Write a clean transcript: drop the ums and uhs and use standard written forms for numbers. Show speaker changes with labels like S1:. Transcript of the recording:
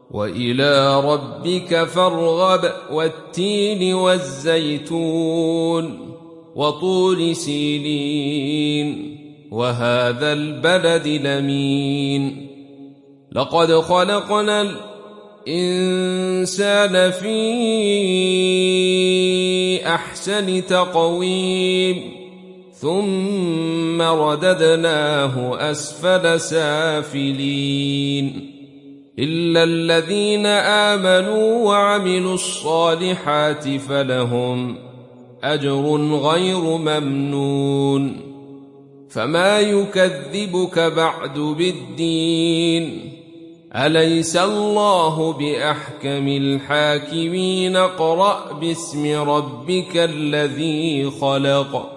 S1: وإلى ربك فارغب والتين والزيتون وطور سينين وهذا البلد الأمين لقد خلقنا الإنسان في أحسن تقويم ثم رددناه أسفل سافلين إلا الذين آمنوا وعملوا الصالحات فلهم أجر غير ممنون فما يكذبك بعد بالدين أليس الله بأحكم الحاكمين اقرأ باسم ربك الذي خلق